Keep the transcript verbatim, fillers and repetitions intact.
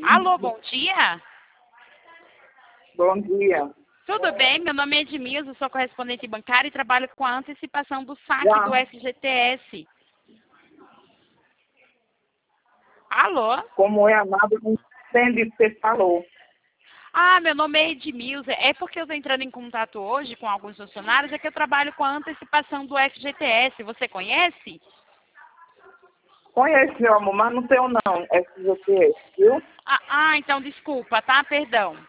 Alô, bom dia. Bom dia. Tudo bem? Meu nome é Edmilson, sou correspondente bancária e trabalho com a antecipação do saque Já. do F G T S. Alô? Como é, amado, não entendi o que você falou. Ah, meu nome é Edmilson. É porque eu estou entrando em contato hoje com alguns funcionários, é que eu trabalho com a antecipação do F G T S. Você conhece? Conhece, meu amor, mas não tenho não, S G T S, viu? Ah, ah, então desculpa, tá? Perdão.